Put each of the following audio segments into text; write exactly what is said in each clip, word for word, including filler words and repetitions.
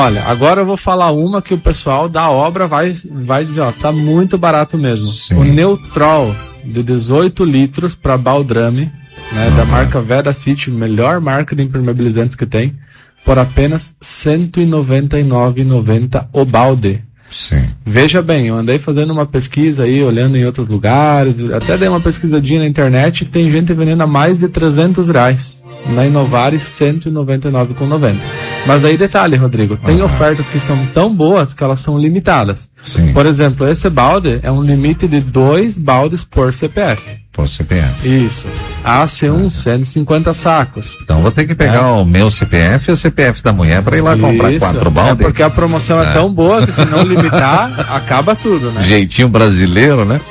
Olha, agora eu vou falar uma que o pessoal da obra vai, vai dizer, ó, tá muito barato mesmo. Sim. O Neutrol de dezoito litros para baldrame, né, uhum. da marca Veracity, melhor marca de impermeabilizantes que tem, por apenas cento e noventa e nove reais e noventa centavos o balde. Sim. Veja bem, eu andei fazendo uma pesquisa aí, olhando em outros lugares, até dei uma pesquisadinha na internet, e tem gente vendendo a mais de trezentos reais. Na Inovare, cento e noventa e nove reais e noventa centavos. Mas aí detalhe, Rodrigo, tem uhum. ofertas que são tão boas que elas são limitadas. Sim. Por exemplo, esse balde é um limite de dois baldes por C P F. Por C P F. Isso. A C um, cento e cinquenta sacos. Então vou ter que pegar é. o meu C P F e o C P F da mulher para ir lá comprar Isso. quatro baldes. É porque a promoção é, é tão boa que se não limitar, acaba tudo, né? Jeitinho brasileiro, né?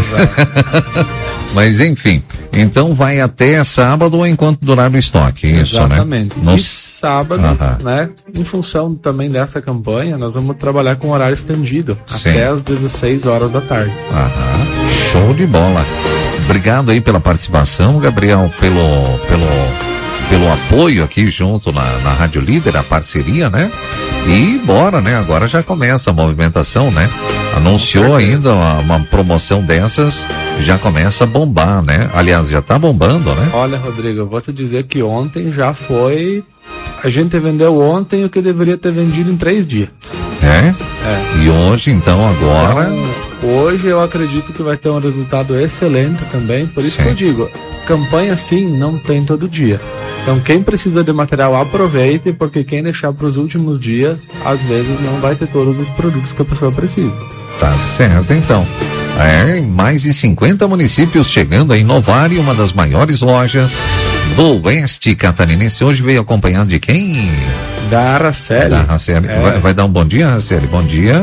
Exato. Mas enfim, então vai até sábado enquanto durar o estoque, isso, Exatamente. né? Exatamente. E sábado, uh-huh. né, em função também dessa campanha, nós vamos trabalhar com horário estendido, Sim. até às dezesseis horas da tarde. Uh-huh. Show de bola. Obrigado aí pela participação, Gabriel, pelo, pelo, pelo apoio aqui junto na, na Rádio Líder, a parceria, né? E bora, né? Agora já começa a movimentação, né? Anunciou ainda uma, uma promoção dessas, já começa a bombar, né? Aliás, já tá bombando, né? Olha, Rodrigo, eu vou te dizer que ontem já foi... A gente vendeu ontem o que deveria ter vendido em três dias. É? É. E hoje, então, agora... Então, hoje eu acredito que vai ter um resultado excelente também, por isso Sim. que eu digo, campanha assim não tem todo dia. Então quem precisa de material aproveite, porque quem deixar para os últimos dias, às vezes não vai ter todos os produtos que a pessoa precisa. Tá certo, então. É, mais de cinquenta municípios chegando a Inovare, uma das maiores lojas do Oeste Catarinense. Hoje veio acompanhado de quem? Da Araceli. Da Araceli. É. Vai, vai dar um bom dia, Araceli? Bom dia.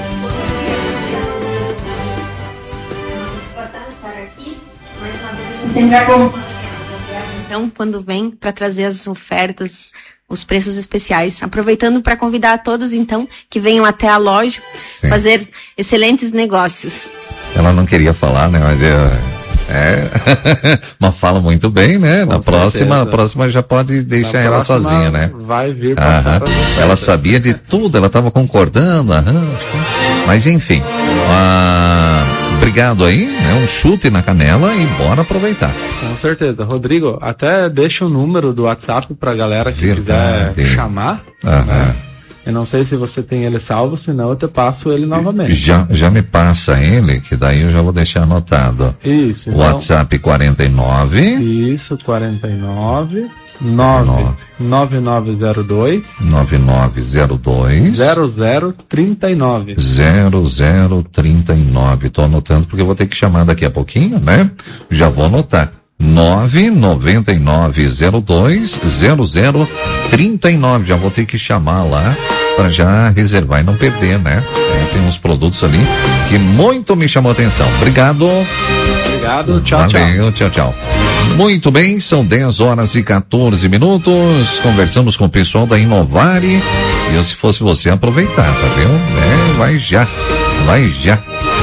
Então, quando vem para trazer as ofertas, os preços especiais, aproveitando para convidar a todos, então, que venham até a loja Sim. fazer excelentes negócios. Ela não queria falar, né? Mas é, é mas fala muito bem, né? Com na próxima, na próxima já pode deixar na ela sozinha, né? Vai vir passar. Ela sabia de tudo, ela estava concordando, aham, mas enfim. Ah, obrigado aí, né? Um chute na canela e bora aproveitar. Com certeza. Rodrigo, até deixa o número do WhatsApp pra galera que Verdade. quiser chamar. Né? Eu não sei se você tem ele salvo, senão eu te passo ele novamente. Já, já me passa ele, que daí eu já vou deixar anotado. Isso. Então, WhatsApp quarenta e nove. Isso, quarenta e nove. nove nove zero dois nove nove zero dois zero zero trinta e nove zero zero trinta e nove. Tô anotando porque eu vou ter que chamar daqui a pouquinho, né? Já vou anotar. nove nove nove zero dois zero zero trinta e nove. Já vou ter que chamar lá para já reservar e não perder, né? É, tem uns produtos ali que muito me chamou a atenção. Obrigado. Obrigado. Tchau, Valeu, tchau. Tchau, tchau. Muito bem, são dez horas e quatorze minutos. Conversamos com o pessoal da Inovare. E eu, se fosse você, aproveitar, tá vendo? É, vai já, vai já.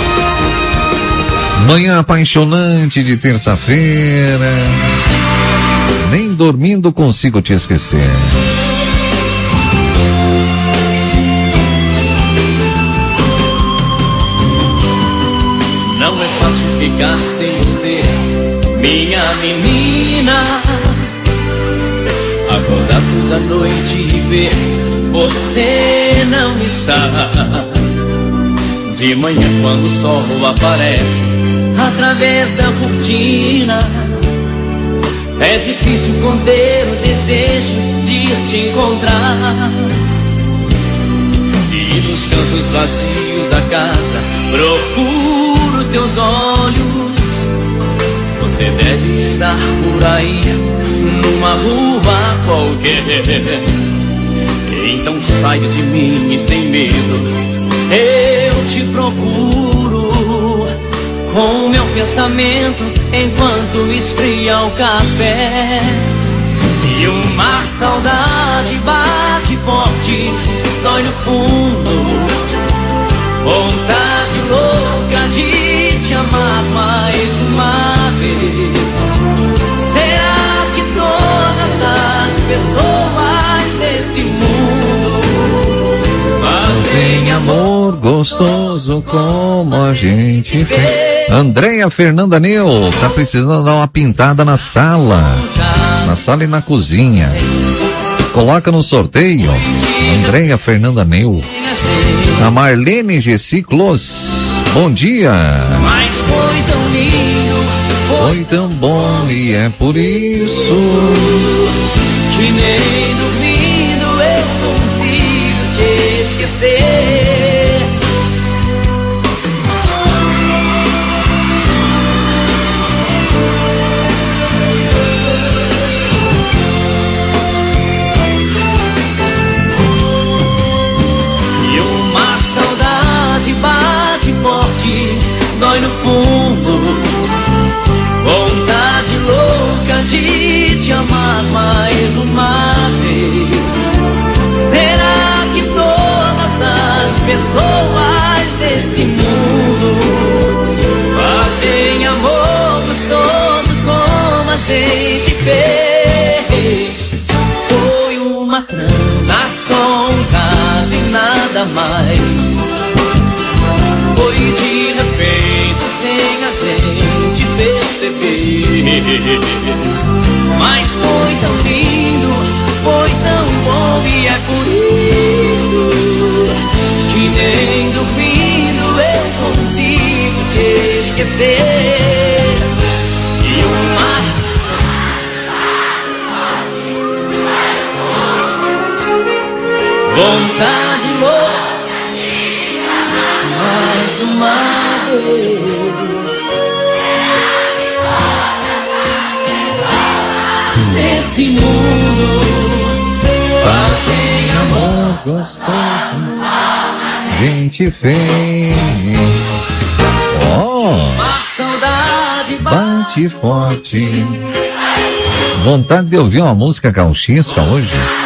Manhã apaixonante de terça-feira. Nem dormindo consigo te esquecer. Não é fácil ficar sem você, minha menina. Acordar toda noite e ver você não está. De manhã quando o sol aparece através da cortina, é difícil conter o desejo de ir te encontrar. E nos cantos vazios da casa procuro teus olhos. Você deve estar por aí, numa rua qualquer. Então saio de mim e sem medo eu te procuro, com o meu pensamento enquanto esfria o café. E uma saudade bate forte, dói no fundo, vontade louca de te amar mais uma vez. Será que todas as pessoas desse mundo Sem amor gostoso como a gente fez. Andréia Fernanda Neu, tá precisando dar uma pintada na sala. Na sala e na cozinha. Coloca no sorteio. Andréia Fernanda Neu. A Marlene G. Ciclos. Bom dia. Mas foi tão lindo, foi tão bom e é por isso que nem dormindo eu consigo te esquecer. E uma saudade bate forte, dói no fundo. Vontade louca de te amar mais uma vez. Será que todas as pessoas desse mundo fazem amor gostoso como a gente fez? Foi uma transação, um caso e nada mais. Foi de repente sem a gente perceber. Mas foi tão lindo, foi tão bom e é por isso que nem dormindo eu consigo te esquecer. E uma vontade louca mais uma vez. Nesse mundo fazem amor gostoso a gente fez. Oh, uma saudade bate forte. Vontade de ouvir uma música gauchesca hoje.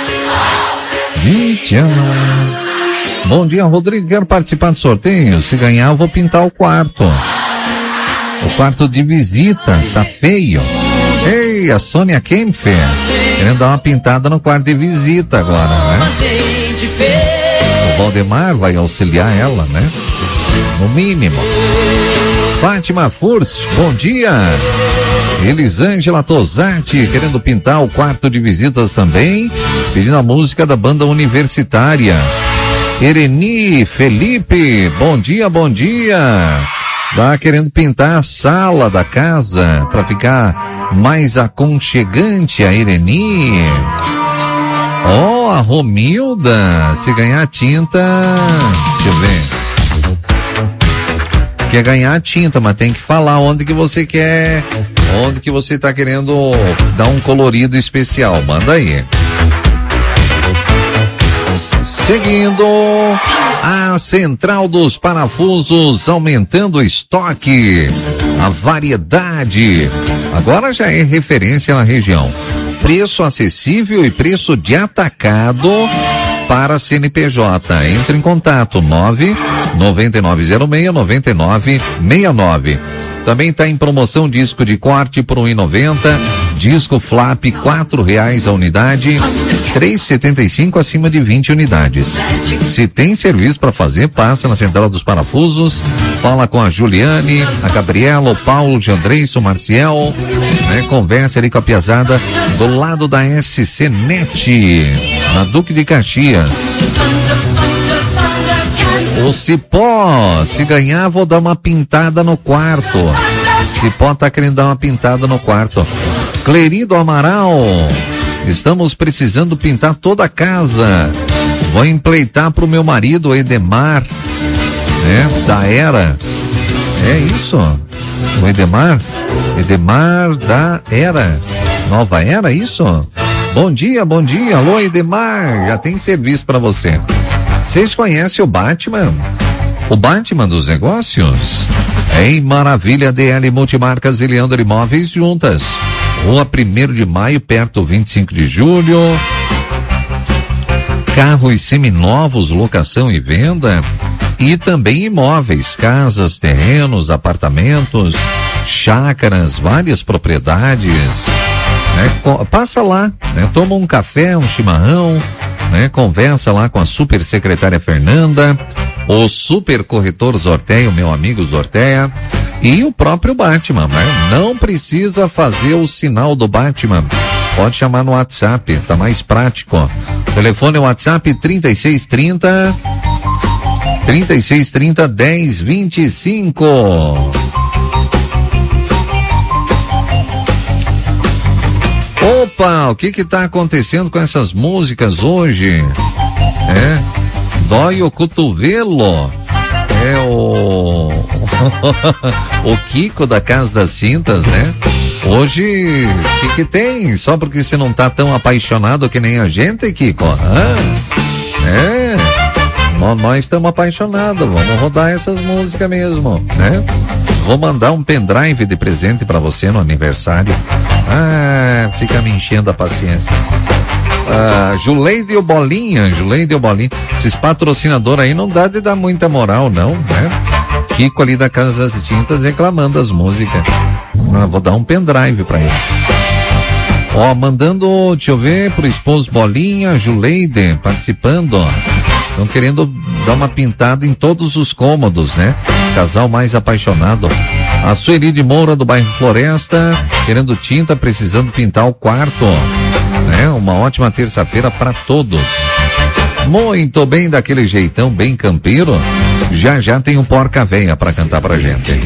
De te amar. Bom dia, Rodrigo, quero participar do sorteio. Se ganhar, eu vou pintar o quarto. O quarto de visita, tá feio. Ei, a Sônia Kempfer, querendo dar uma pintada no quarto de visita agora, né? O Valdemar vai auxiliar ela, né? No mínimo. Fátima Furst, bom dia. Elisângela Tosati, querendo pintar o quarto de visitas também, pedindo a música da banda universitária. Ereni Felipe, bom dia, bom dia. Tá querendo pintar a sala da casa para ficar mais aconchegante, a Ereni. Oh, a Romilda, se ganhar tinta, deixa eu ver. Quer ganhar tinta, mas tem que falar onde que você quer, onde que você tá querendo dar um colorido especial, manda aí. Seguindo, a Central dos Parafusos aumentando o estoque, a variedade, agora já é referência na região. Preço acessível e preço de atacado para C N P J. Entre em contato nove nove nove zero seis nove nove seis nove. Também está em promoção disco de corte por um real e noventa centavos, disco flap quatro reais a unidade, três reais e setenta e cinco centavos acima de vinte unidades. Se tem serviço para fazer, passa na Central dos Parafusos, fala com a Juliane, a Gabriela, o Paulo, o Jandreison, o Marcial, né? Conversa ali com a piazada do lado da S C Net, na Duque de Caxias. O Cipó, se ganhar vou dar uma pintada no quarto. Cipó tá querendo dar uma pintada no quarto. Cleri do Amaral, estamos precisando pintar toda a casa. Vou empleitar pro meu marido, Edemar, né? Da Era. É isso? O Edemar? Edemar da Era. Nova Era, isso? Bom dia, bom dia. Alô, Edemar, já tem serviço para você. Vocês conhecem o Batman? O Batman dos negócios? Em Maravilha, D L Multimarcas e Leandro Imóveis juntas. Rua primeiro de maio, perto do vinte e cinco de julho. Carros seminovos, locação e venda. E também imóveis, casas, terrenos, apartamentos, chácaras, várias propriedades. Né? Passa lá, né? Toma um café, um chimarrão, né? Conversa lá com a super secretária Fernanda, o super corretor Zorteia, o meu amigo Zorteia, e o próprio Batman, né? Não precisa fazer o sinal do Batman. Pode chamar no WhatsApp, tá mais prático. Telefone WhatsApp trinta e seis trinta trinta e seis trinta dez vinte e cinco. Opa, o que que tá acontecendo com essas músicas hoje? É, dói o cotovelo. É o o Kiko da Casa das Cintas, né? Hoje, o que que tem? Só porque você não tá tão apaixonado que nem a gente, Kiko? Ah, é, nós estamos apaixonados, vamos rodar essas músicas mesmo, né? Vou mandar um pendrive de presente pra você no aniversário. Ah, fica me enchendo a paciência. Ah, Juleide e o Bolinha, Juleide e o Bolinha. Esses patrocinadores aí não dá de dar muita moral, não, né? Kiko ali da Casa das Tintas reclamando as músicas. Ah, vou dar um pendrive pra ele. Ó, mandando, deixa eu ver, pro esposo Bolinha, Juleide, participando, ó. Estão querendo dar uma pintada em todos os cômodos, né? Casal mais apaixonado. A Sueli de Moura, do bairro Floresta, querendo tinta, precisando pintar o quarto, né? Uma ótima terça-feira para todos. Muito bem, daquele jeitão bem campeiro. Já já tem um Porca Véia para cantar pra gente.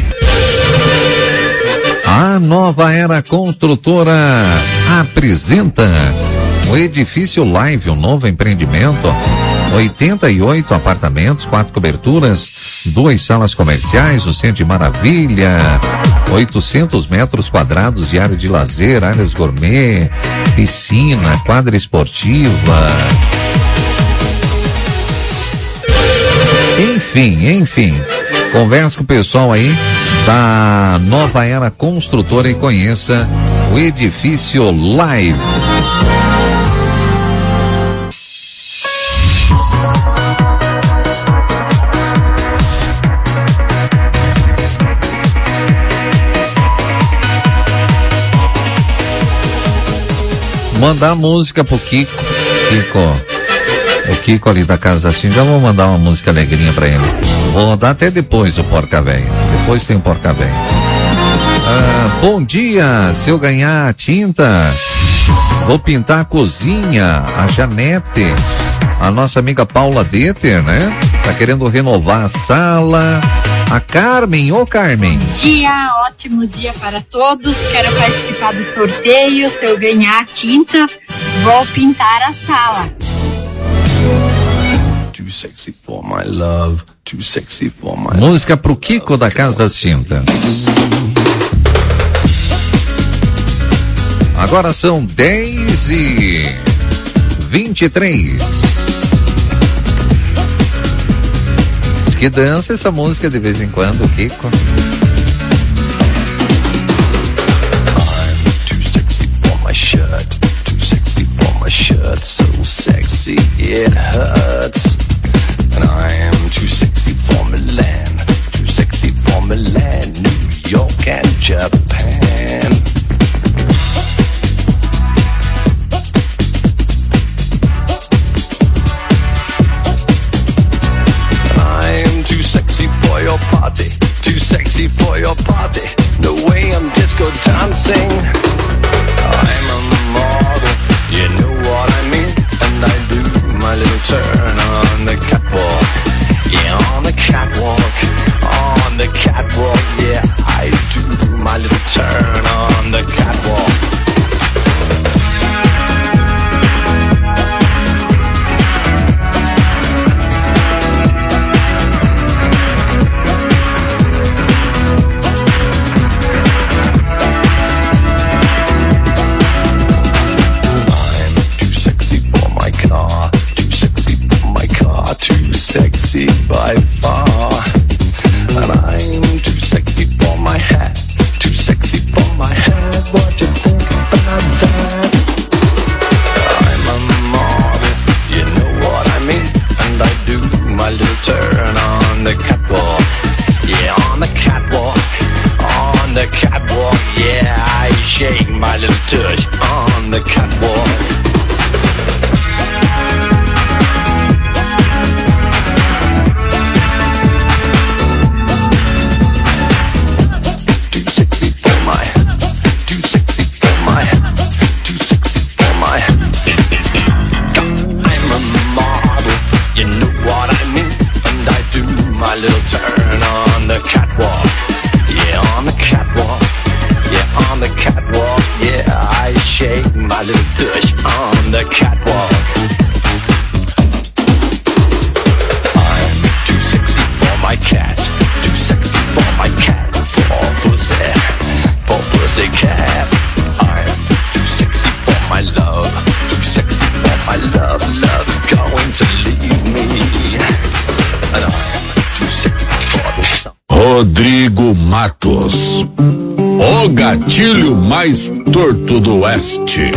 A Nova Era Construtora apresenta o Edifício Live, um novo empreendimento. oitenta e oito apartamentos, quatro coberturas, duas salas comerciais, o Centro de Maravilha, oitocentos metros quadrados de área de lazer, áreas gourmet, piscina, quadra esportiva. Enfim, enfim, conversa com o pessoal aí da Nova Era Construtora e conheça o Edifício Live. Mandar música pro Kiko. Kiko. O Kiko ali da Casa assim, já vou mandar uma música alegrinha pra ele. Vou dar até depois o Porca Véia. Depois tem o Porca Véia. Ah, bom dia, se eu ganhar tinta, vou pintar a cozinha, a Janete, a nossa amiga Paula Deter, né? Tá querendo renovar a sala. A Carmen, ô Carmen. Dia, ótimo dia para todos. Quero participar do sorteio. Se eu ganhar tinta, vou pintar a sala. Too sexy for my love, too sexy for my música pro Kiko da Casa das Tintas. Agora são dez e vinte e três. Que dança essa música de vez em quando, Kiko. I'm too sexy for my shirt, too sexy for my shirt, so sexy it hurts. And I am too sexy for Milan, too sexy for Milan, New York and Japan. For your party, too sexy for your party. No way I'm disco dancing. I'm a model, you know what I mean. And I do my little turn on the catwalk. Yeah, on the catwalk, on the catwalk. Yeah, I do my little turn on the catwalk. Sexy by far, and I'm too sexy for my hat, too sexy for my hat. What you think about that? I'm a model, you know what I mean, and I do my little turn on the catwalk. Yeah, on the catwalk, on the catwalk. Yeah, I shake my little touch on the catwalk. my little turn on the catwalk. Yeah, on the catwalk. Yeah, on the catwalk. Yeah, I shake my little tush on the catwalk. I'm too sexy for my cat. Too sexy for my cat. For pussy. For pussy cat. I'm too sexy for my love. Too sexy for my love. Love's going to leave me. And I'm too sexy for the sun. Rodrigo Matos, o gatilho mais torto do oeste.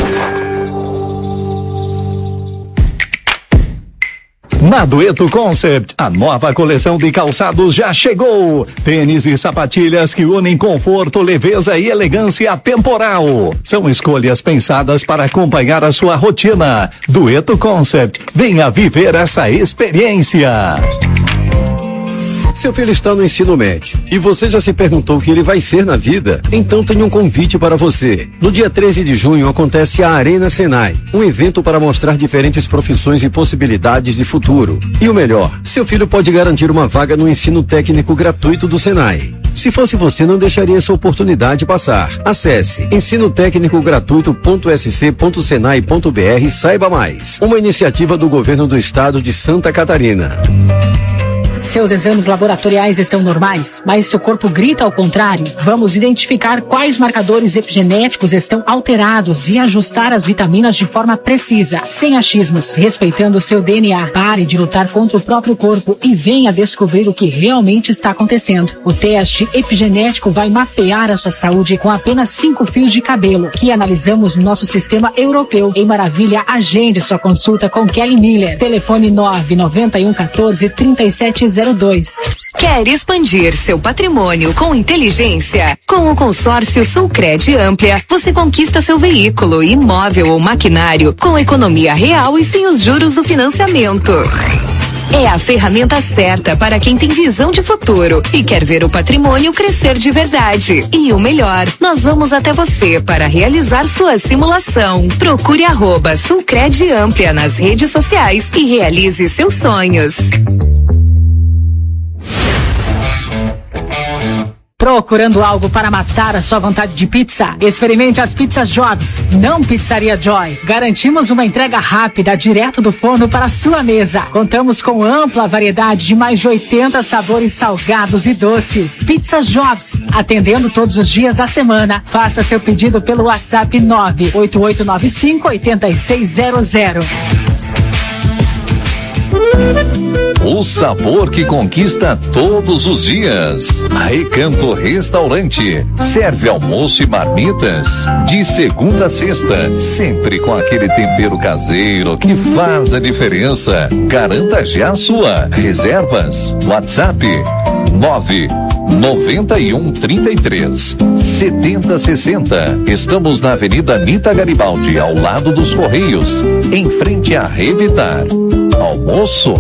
Na Dueto Concept, a nova coleção de calçados já chegou. Tênis e sapatilhas que unem conforto, leveza e elegância temporal. São escolhas pensadas para acompanhar a sua rotina. Dueto Concept, venha viver essa experiência. Seu filho está no ensino médio e você já se perguntou o que ele vai ser na vida? Então tem um convite para você. No dia treze de junho acontece a Arena Senai, um evento para mostrar diferentes profissões e possibilidades de futuro. E o melhor, seu filho pode garantir uma vaga no ensino técnico gratuito do Senai. Se fosse você, não deixaria essa oportunidade passar. Acesse ensino técnico gratuito ponto s c ponto senai ponto b r e saiba mais. Uma iniciativa do governo do estado de Santa Catarina. Seus exames laboratoriais estão normais, mas seu corpo grita ao contrário. Vamos identificar quais marcadores epigenéticos estão alterados e ajustar as vitaminas de forma precisa, sem achismos, respeitando seu D N A. Pare de lutar contra o próprio corpo e venha descobrir o que realmente está acontecendo. O teste epigenético vai mapear a sua saúde com apenas cinco fios de cabelo, que analisamos no nosso sistema europeu. Em Maravilha, agende sua consulta com Kelly Miller. Telefone nove nove um um quatro, três sete zero dois. Quer expandir seu patrimônio com inteligência? Com o consórcio Sulcred Amplia, você conquista seu veículo, imóvel ou maquinário com economia real e sem os juros do financiamento. É a ferramenta certa para quem tem visão de futuro e quer ver o patrimônio crescer de verdade. E o melhor, nós vamos até você para realizar sua simulação. Procure arroba Sulcred Amplia nas redes sociais e realize seus sonhos. Procurando algo para matar a sua vontade de pizza? Experimente as Pizzas Jobs, não Pizzaria Joy. Garantimos uma entrega rápida, direto do forno para a sua mesa. Contamos com ampla variedade de mais de oitenta sabores salgados e doces. Pizzas Jobs, atendendo todos os dias da semana. Faça seu pedido pelo WhatsApp nove oito oito nove cinco oito seis zero zero. O sabor que conquista todos os dias. Recanto Restaurante. Serve almoço e marmitas de segunda a sexta, sempre com aquele tempero caseiro que faz a diferença. Garanta já a sua. Reservas. WhatsApp nove noventa e um trinta e três setenta sessenta. Estamos na Avenida Nita Garibaldi, ao lado dos Correios, em frente a Revitar. Almoço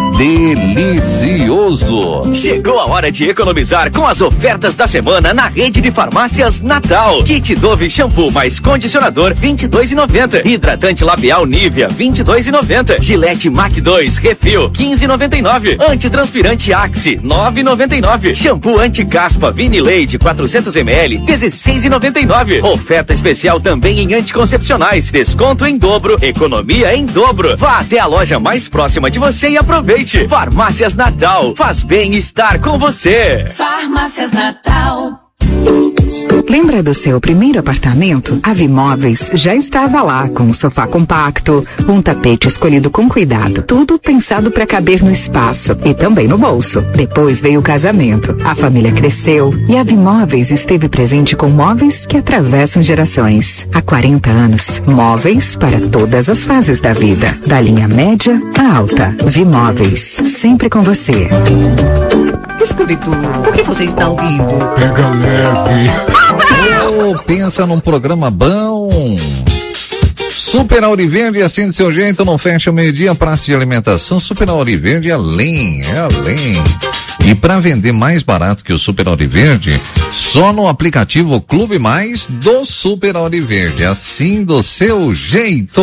delicioso. Chegou a hora de economizar com as ofertas da semana na rede de farmácias Natal. Kit Dove shampoo mais condicionador vinte e dois reais e noventa centavos. Hidratante labial Nivea vinte e dois reais e noventa centavos. Gillette Mac dois refil quinze reais e noventa e nove centavos. Antitranspirante Axe nove reais e noventa e nove centavos. Shampoo anti-caspa Vini Leite quatrocentos mililitros dezesseis reais e noventa e nove centavos. Oferta especial também em anticoncepcionais. Desconto em dobro, economia em dobro. Vá até a loja mais próxima de você e aproveite. Farmácias Natal, faz bem estar com você. Farmácias Natal. Lembra do seu primeiro apartamento? A Vimóveis já estava lá, com um sofá compacto, um tapete escolhido com cuidado, tudo pensado para caber no espaço e também no bolso. Depois veio o casamento, a família cresceu e a Vimóveis esteve presente com móveis que atravessam gerações. Há quarenta anos, móveis para todas as fases da vida, da linha média à alta. Vimóveis, sempre com você. Scooby-Doo, o que você está ouvindo? Pega leve. Oh, pensa num programa bom. Super Auriverde, assim de seu jeito, não fecha o meio-dia, praça de alimentação. Super Auriverde é além, é além. E para vender mais barato que o Super Auriverde, só no aplicativo Clube Mais do Super Auriverde, assim do seu jeito.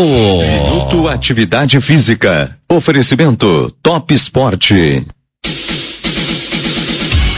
Minuto Atividade Física. Oferecimento Top Esporte.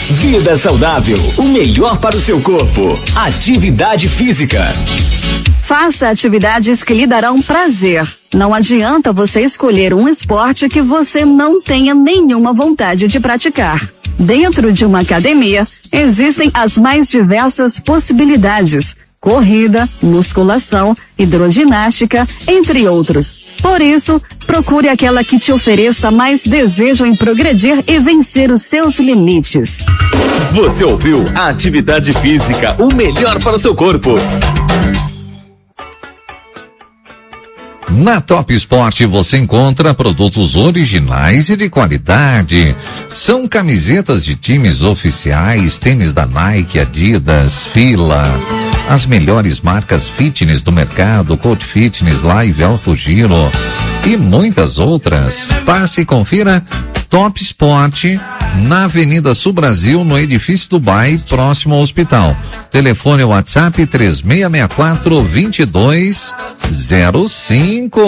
Vida saudável, o melhor para o seu corpo. Atividade física. Faça atividades que lhe darão prazer. Não adianta você escolher um esporte que você não tenha nenhuma vontade de praticar. Dentro de uma academia, existem as mais diversas possibilidades. Corrida, musculação, hidroginástica, entre outros. Por isso, procure aquela que te ofereça mais desejo em progredir e vencer os seus limites. Você ouviu a Atividade Física, o melhor para o seu corpo. Na Top Sport você encontra produtos originais e de qualidade. São camisetas de times oficiais, tênis da Nike, Adidas, Fila. As melhores marcas fitness do mercado, Coach Fitness, Live, Alto Giro e muitas outras. Passe e confira Top Sport na Avenida Sul Brasil, no edifício Dubai, próximo ao hospital. Telefone WhatsApp três seis seis quatro, dois dois zero cinco.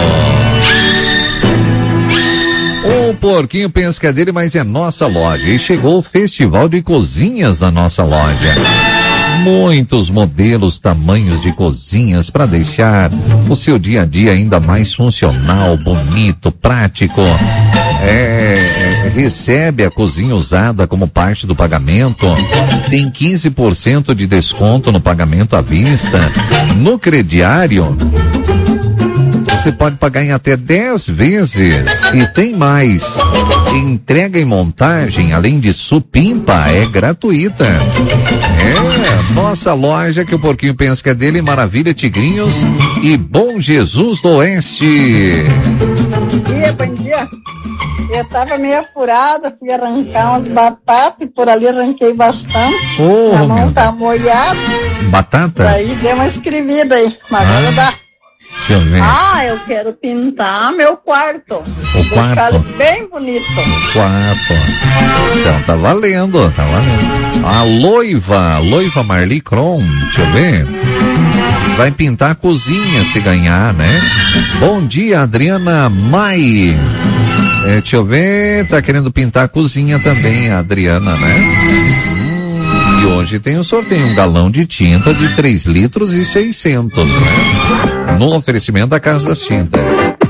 O Porquinho pensa dele, mas é nossa loja. E chegou o Festival de Cozinhas da nossa loja. Muitos modelos, tamanhos de cozinhas para deixar o seu dia a dia ainda mais funcional, bonito, prático. É, é, recebe a cozinha usada como parte do pagamento. Tem quinze por cento de desconto no pagamento à vista. No crediário, você pode pagar em até dez vezes. E tem mais. Entrega e montagem, além de supimpa, é gratuita. É, nossa loja que o Porquinho pensa que é dele, Maravilha Tigrinhos e Bom Jesus do Oeste. Bom dia, bom dia. Eu tava meio apurada, fui arrancar umas batatas e por ali arranquei bastante. Oh, a mão tá molhada. Batata? Daí deu uma escrevida aí, mas ah, agora dá. Deixa eu ver. Ah, eu quero pintar meu quarto. O quarto? Bem bonito. Quarto. Então tá valendo, tá valendo. A Loiva, Loiva Marli Cron, deixa eu ver. Vai pintar a cozinha se ganhar, né? Bom dia, Adriana Mai. É, deixa eu ver, tá querendo pintar a cozinha também, a Adriana, né? Hum, e hoje tem um sorteio, um galão de tinta de três litros e seiscentos, né? No oferecimento da Casa das Tintas.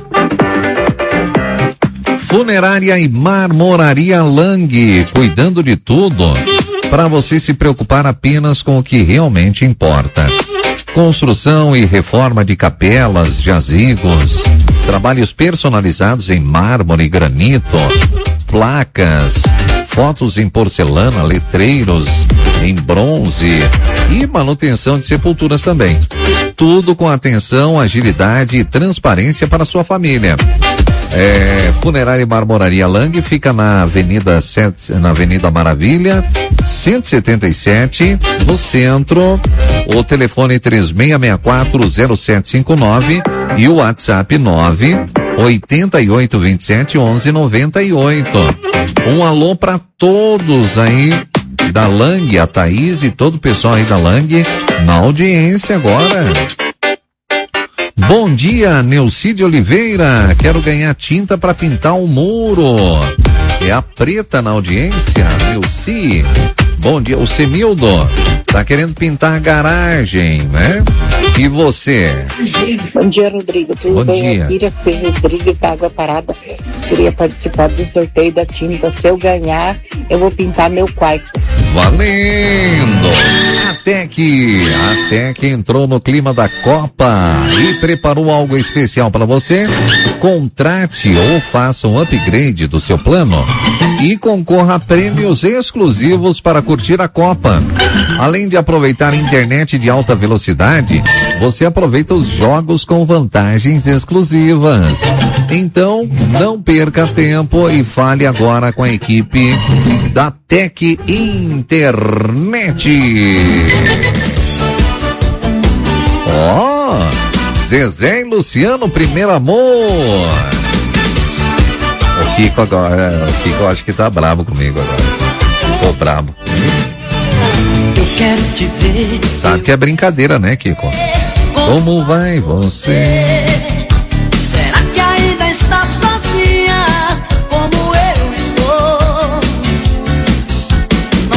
Funerária e Marmoraria Lang, cuidando de tudo, para você se preocupar apenas com o que realmente importa. Construção e reforma de capelas, jazigos, trabalhos personalizados em mármore e granito, placas, fotos em porcelana, letreiros em bronze e manutenção de sepulturas também. Tudo com atenção, agilidade e transparência para sua família. É, Funerária e Marmoraria Lang fica na Avenida sete, na Avenida Maravilha, cento e setenta e sete, no centro. O telefone três seis seis quatro zero sete cinco nove e o WhatsApp nove oito oito dois sete um um nove oito. Um alô para todos aí da Lang, a Thaís e todo o pessoal aí da Lang na audiência agora. Bom dia, Neucídio Oliveira. Quero ganhar tinta para pintar o muro. É a Preta na audiência, Neuci. Bom dia, o Semildo tá querendo pintar a garagem, né? E você? Bom dia, Rodrigo. Tudo Bom bem? dia. Kira C. Rodrigues da Água Parada. Queria participar do sorteio da tinta. Se eu ganhar, eu vou pintar meu quarto. Valendo! Até que, até que entrou no clima da Copa e preparou algo especial para você. Contrate ou faça um upgrade do seu plano e concorra a prêmios exclusivos para curtir a Copa. Além de aproveitar a internet de alta velocidade, você aproveita os jogos com vantagens exclusivas. Então, não perca tempo e fale agora com a equipe da Tec Internet. Ó, oh, Zezé e Luciano, primeiro amor. O Kiko agora, o Kiko acho que tá bravo comigo agora. Ficou bravo. Eu quero te ver. Sabe que é brincadeira, né, Kiko? Como vai você? Será que ainda está sozinha como eu estou?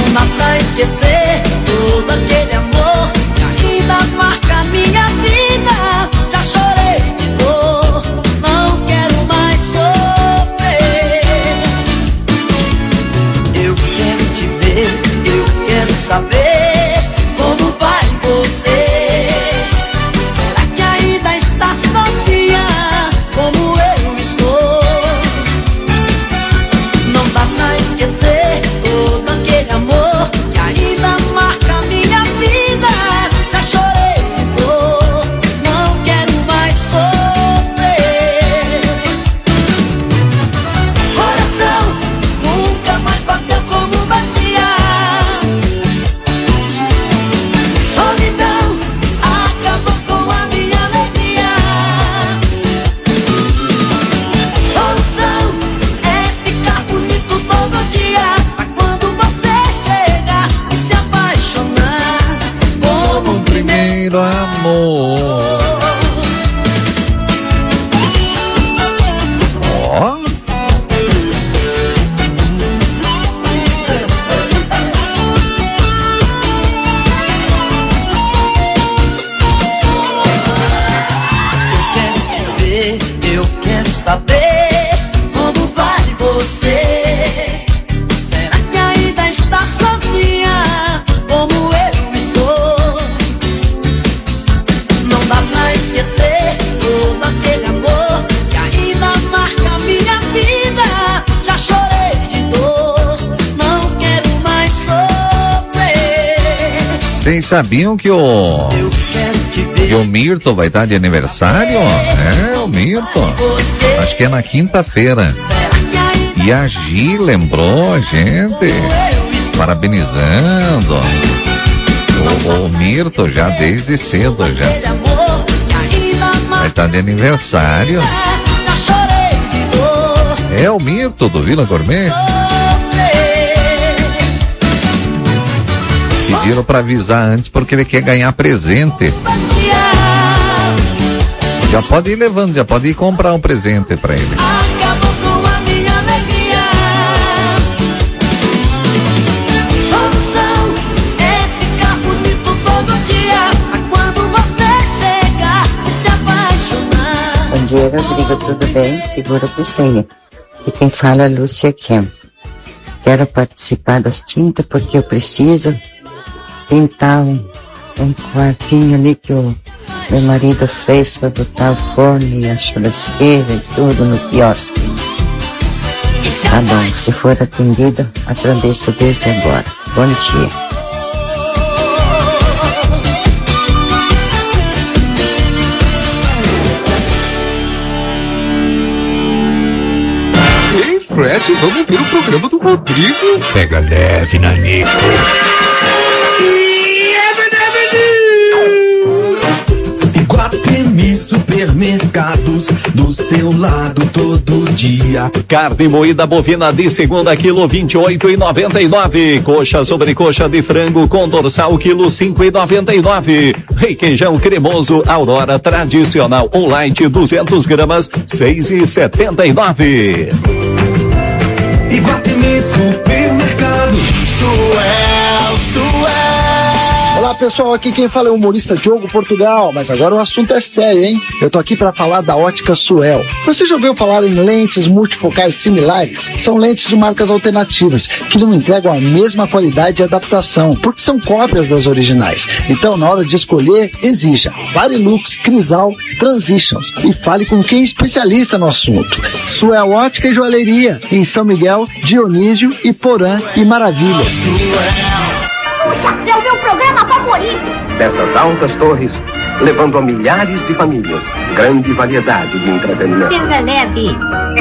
Vocês sabiam que o que o Mirto vai estar de aniversário? É, o Mirto. Acho que é na quinta-feira. E a Gi lembrou a gente, parabenizando o, o Mirto já desde cedo já. Vai estar de aniversário. É o Mirto do Vila Gourmet. Pediram para avisar antes porque ele quer ganhar presente. Já pode ir levando, já pode ir comprar um presente para ele. Bom dia, Rodrigo, tudo bem? Segura que sim. E quem fala é Lúcia Kemp. Quero participar das tintas porque eu preciso pintar um, um quartinho ali que o meu marido fez para botar o forno e a churrasqueira e tudo no quiosque. Tá bom, se for atendido, agradeço desde agora. Bom dia. Fred, vamos ver o programa do Rodrigo. Pega leve, Nanico. Iguatemi Supermercados, do seu lado todo dia. Carne moída bovina de segunda, quilo vinte e oito e noventa e nove. Coxa sobre coxa de frango com dorsal, quilo cinco e noventa e nove. Requeijão cremoso Aurora tradicional ou light duzentos gramas, seis e setenta e nove. Iguatemi Supermercados, Suel, Suel. Olá pessoal, aqui quem fala é o humorista Diogo Portugal, mas agora o assunto é sério, hein? Eu tô aqui para falar da Ótica Suel. Você já ouviu falar em lentes multifocais similares? São lentes de marcas alternativas, que não entregam a mesma qualidade e adaptação, porque são cópias das originais. Então, na hora de escolher, exija Varilux, Crisal, Transitions e fale com quem é especialista no assunto. Suel Ótica e Joalheria, em São Miguel, Dionísio, Iporã e Maravilha. É o meu programa favorito. Dessas altas torres, levando a milhares de famílias, grande variedade de entretenimento. Pega leve.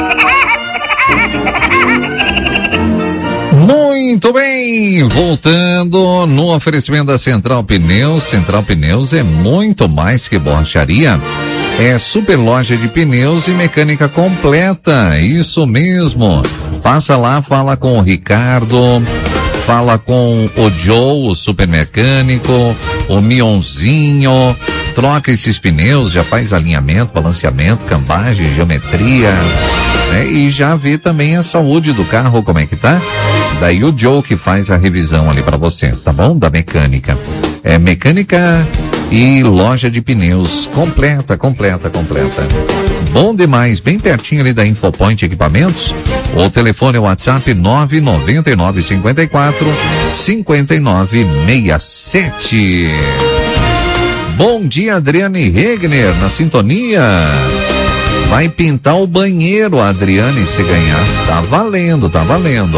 Muito bem, voltando no oferecimento da Central Pneus. Central Pneus é muito mais que borracharia. É super loja de pneus e mecânica completa, isso mesmo. Passa lá, fala com o Ricardo, fala com o Joe, o super mecânico, o Mionzinho, troca esses pneus, já faz alinhamento, balanceamento, cambagem, geometria, né? E já vê também a saúde do carro, como é que tá. Daí o Joe que faz a revisão ali pra você, tá bom? Da mecânica. É mecânica e loja de pneus completa, completa, completa. Bom demais, bem pertinho ali da Infopoint Equipamentos. O telefone é o WhatsApp nove nove nove cinco quatro cinco nove seis sete. Bom dia, Adriane Regner, na sintonia. Vai pintar o banheiro, Adriane, se ganhar. Tá valendo, tá valendo.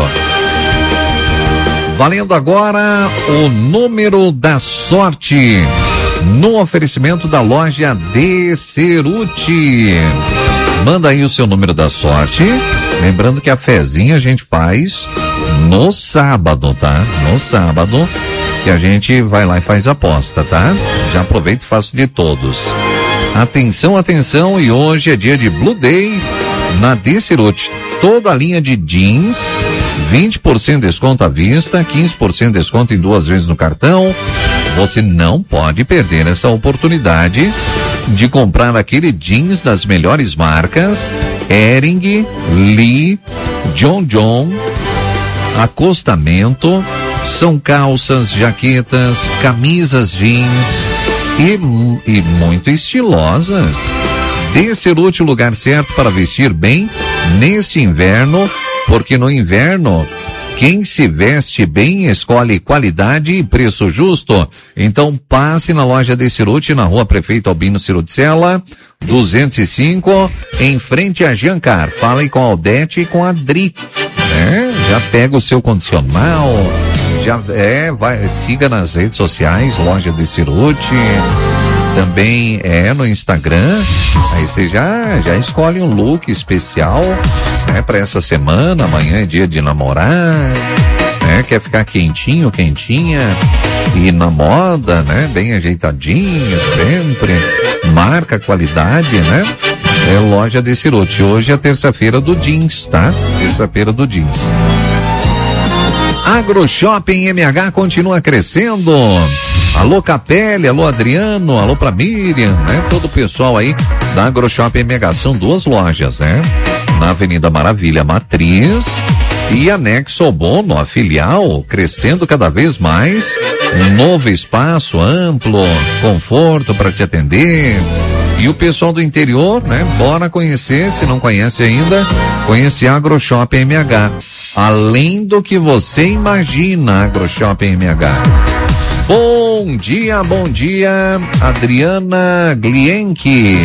Valendo agora o número da sorte. No oferecimento da loja De Ceruti. Manda aí o seu número da sorte. Lembrando que a fezinha a gente faz no sábado, tá? No sábado que a gente vai lá e faz a aposta, tá? Já aproveito e faço de todos. Atenção, atenção, e hoje é dia de Blue Day na De Ceruti. Toda a linha de jeans, vinte por cento de desconto à vista, quinze por cento de desconto em duas vezes no cartão. Você não pode perder essa oportunidade de comprar aquele jeans das melhores marcas: Hering, Lee, John John, Acostamento. São calças, jaquetas, camisas jeans e, e muito estilosas. De Ceruti, o lugar certo para vestir bem neste inverno, porque no inverno quem se veste bem escolhe qualidade e preço justo. Então passe na loja De Ceruti, na rua Prefeito Albino Cirudicella, duzentos e cinco, em frente a Giancar. Fale com a Aldete e com a Dri, né? Já pega o seu condicional, já é, vai, siga nas redes sociais, Loja Desirute, também é no Instagram, aí você já, já escolhe um look especial, né? Pra essa semana, amanhã é dia de namorar, né? Quer ficar quentinho, quentinha e na moda, né? Bem ajeitadinho sempre, marca, qualidade, né? É Loja Desirute. Hoje é terça-feira do jeans, tá? Terça-feira do jeans. AgroShopping M H continua crescendo. Alô Capelli, alô Adriano, alô pra Miriam, né? Todo o pessoal aí da AgroShopping M H. São duas lojas, né? Na Avenida Maravilha Matriz e anexo ao Bono, a filial, crescendo cada vez mais. Um novo espaço amplo, conforto para te atender. E o pessoal do interior, né? Bora conhecer, se não conhece ainda, conhecer a AgroShopping M H. Além do que você imagina, AgroShopping M H. Bom dia, bom dia, Adriana Glienke.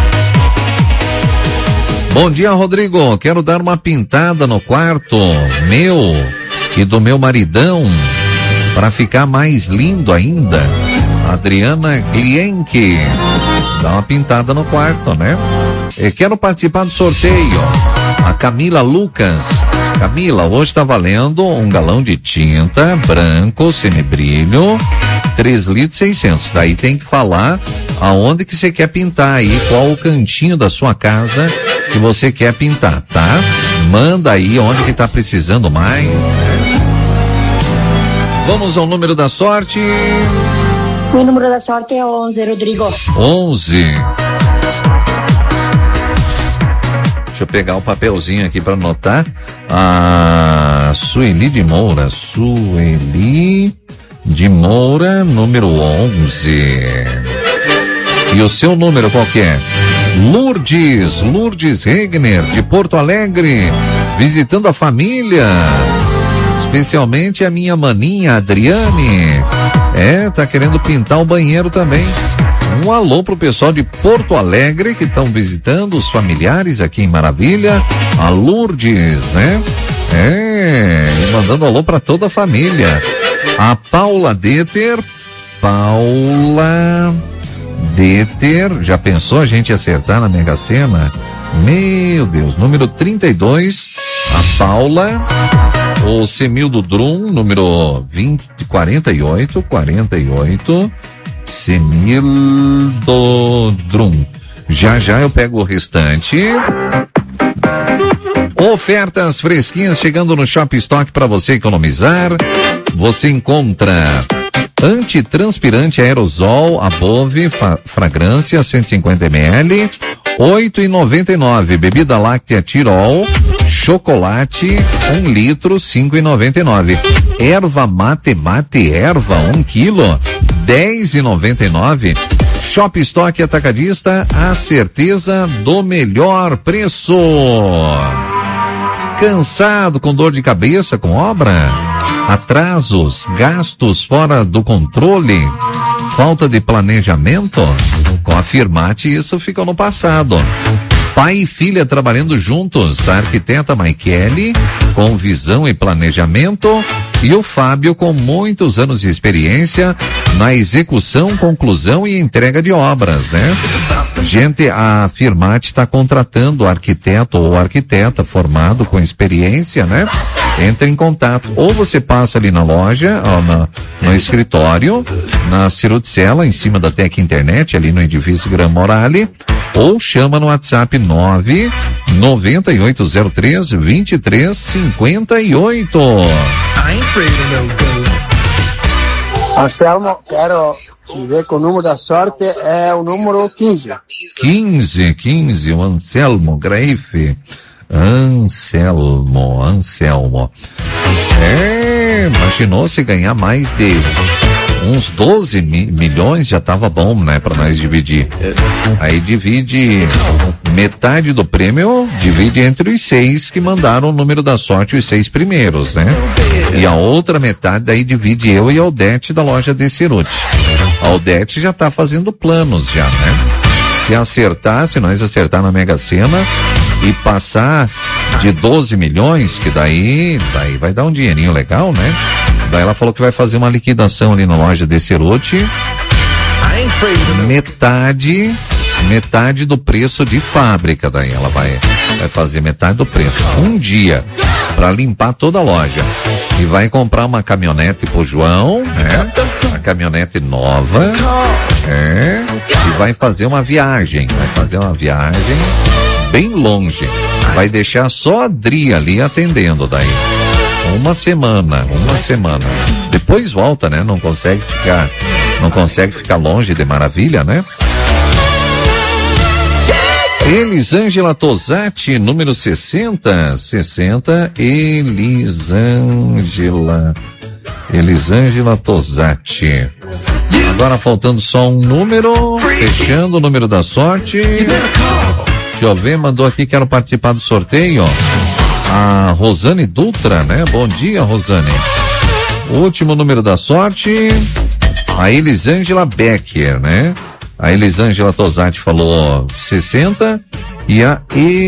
Bom dia, Rodrigo. Quero dar uma pintada no quarto meu e do meu maridão para ficar mais lindo ainda. Adriana Glienke. Dá uma pintada no quarto, né? Eu quero participar do sorteio. A Camila Lucas. Camila, hoje tá valendo um galão de tinta branco, semibrilho, três litros e seiscentos. Daí tem que falar aonde que você quer pintar aí, qual o cantinho da sua casa que você quer pintar, tá? Manda aí onde que tá precisando mais, né? Vamos ao número da sorte. O número da sorte é onze, Rodrigo. onze. Deixa eu pegar o papelzinho aqui para anotar. A Sueli de Moura. Sueli de Moura, número onze. E o seu número qual que é? Lourdes, Lourdes Regner, de Porto Alegre, visitando a família. Especialmente a minha maninha Adriane. É, tá querendo pintar o banheiro também. Um alô pro pessoal de Porto Alegre que estão visitando os familiares aqui em Maravilha. A Lourdes, né? É, e mandando alô pra toda a família. A Paula Deter. Paula Deter. Já pensou a gente acertar na Mega Sena? Meu Deus, número trinta e dois. A Paula. O Semildo Drum, número vinte, quarenta e oito, quarenta e oito. Semildo Drum. Já já eu pego o restante. Ofertas fresquinhas chegando no Shop Stock para você economizar. Você encontra antitranspirante aerosol Above fragrância cento e cinquenta mililitros, oito e noventa e nove. Bebida láctea Tirol chocolate um litro, cinco e noventa e nove. Erva mate mate erva um quilo, dez e noventa e nove. Shop Stock Atacadista, a certeza do melhor preço. Cansado, com dor de cabeça com obra? Atrasos, gastos fora do controle? Falta de planejamento? Com a Firmate isso ficou no passado. Pai e filha trabalhando juntos, a arquiteta Maikele, com visão e planejamento, e o Fábio com muitos anos de experiência na execução, conclusão e entrega de obras, né? Gente, a Firmate está contratando arquiteto ou arquiteta formado com experiência, né? Entre em contato, ou você passa ali na loja, ó, na, no escritório, na Ciruticela, em cima da Tec Internet, ali no edifício Gran Morale, ou chama no WhatsApp nove nove oito zero três, dois três cinco oito. Anselmo, quero dizer que o número da sorte é o número quinze. quinze, quinze, o Anselmo Greife. Anselmo, Anselmo. É, imaginou se ganhar mais de uns doze mi- milhões, já tava bom, né, pra nós dividir. Aí divide metade do prêmio, divide entre os seis que mandaram o número da sorte, os seis primeiros, né? E a outra metade daí divide eu e a Odete da loja Desirute. A Odete já tá fazendo planos já, né? Se acertar, se nós acertar na Mega Sena, e passar de doze milhões, que daí, daí vai dar um dinheirinho legal, né? Daí ela falou que vai fazer uma liquidação ali na loja de Ceruti. Metade, metade do preço de fábrica, daí ela vai, vai fazer metade do preço. Um dia para limpar toda a loja. E vai comprar uma caminhonete pro João, né? Uma caminhonete nova, é, e vai fazer uma viagem, vai fazer uma viagem bem longe. Vai deixar só a Dri ali atendendo daí. Uma semana, uma semana. Depois volta, né? Não consegue ficar, não consegue ficar longe de Maravilha, né? Elisângela Tosati, número sessenta, sessenta, Elisângela, Elisângela Tosati. Agora faltando só um número, fechando o número da sorte. Deixa eu ver, mandou aqui, quero participar do sorteio, ó. A Rosane Dutra, né? Bom dia, Rosane. O último número da sorte, a Elisângela Becker, né? A Elisângela Tosati falou sessenta e a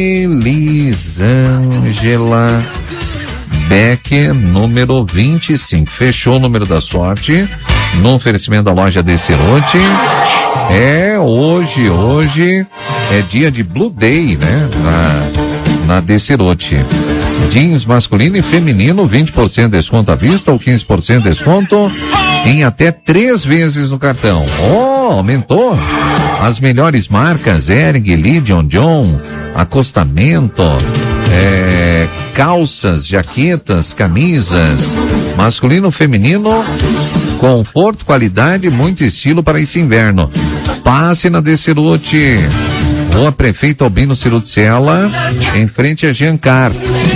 Elisângela Becker, número vinte e cinco. Fechou o número da sorte no oferecimento da loja de Ceruti. É, hoje, hoje é dia de Blue Day, né? Na, na de Ceruti. Jeans masculino e feminino, vinte por cento de desconto à vista ou quinze por cento de desconto em até três vezes no cartão. Oh, aumentou! As melhores marcas, Hering, Lee, John John, acostamento, é, calças, jaquetas, camisas, masculino, feminino, conforto, qualidade, muito estilo para esse inverno. Passe na de Ceruti, Rua Prefeito Albino Cirucella, em frente a Giancar.